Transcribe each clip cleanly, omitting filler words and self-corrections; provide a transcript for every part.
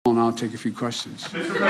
And I'll take a few questions.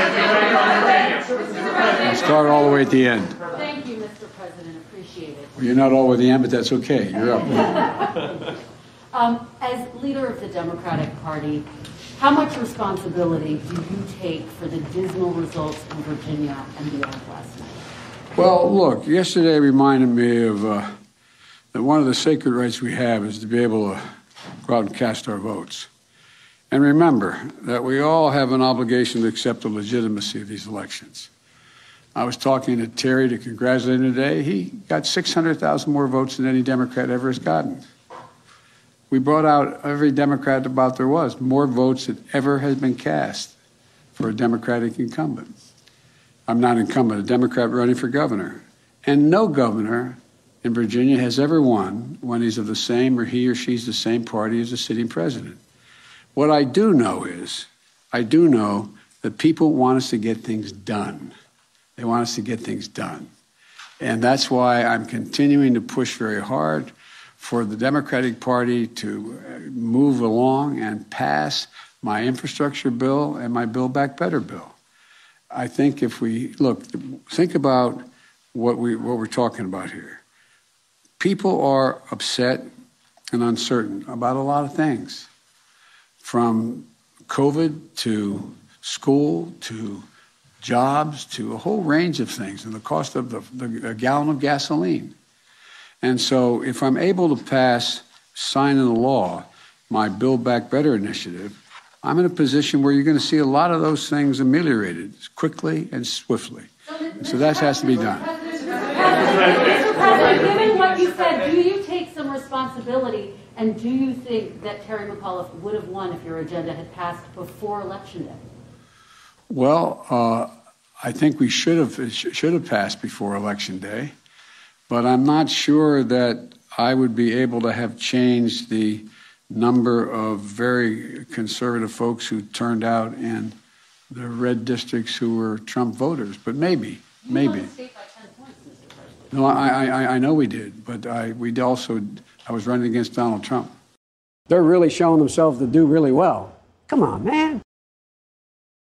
I'll start all the way at the end. Thank you, Mr. President. Appreciate it. Well, you're not all the way at the end, but that's okay. You're up. As leader of the Democratic Party, how much responsibility do you take for the dismal results in Virginia and beyond last night? Well, look, yesterday reminded me of that one of the sacred rights we have is to be able to go out and cast our votes. And remember that we all have an obligation to accept the legitimacy of these elections. I was talking to Terry to congratulate him today. He got 600,000 more votes than any Democrat ever has gotten. We brought out every Democrat about there was, more votes than ever has been cast for a Democratic incumbent. I'm not incumbent, a Democrat running for governor. And no governor in Virginia has ever won when he's of the same or he or she's the same party as the sitting president. What I do know is, I do know that people want us to get things done. They want us to get things done. And that's why I'm continuing to push very hard for the Democratic Party to move along and pass my infrastructure bill and my Build Back Better bill. I think if we, look, think about what we're talking about here. People are upset and uncertain about a lot of things, from COVID to school to jobs to a whole range of things, and the cost of a gallon of gasoline. And so if I'm able to pass, sign into law, my Build Back Better initiative, I'm in a position where you're going to see a lot of those things ameliorated quickly and swiftly. So that has to be done. Mr. President, given what you said, do you take some responsibility, and do you think that Terry McAuliffe would have won if your agenda had passed before Election Day? Well, I think we should have passed before Election Day, but I'm not sure that I would be able to have changed the number of very conservative folks who turned out in the red districts who were Trump voters. But maybe. You won the state by 10 points, Mr. President. No, I know we did, but I was running against Donald Trump. They're really showing themselves to do really well. Come on, man.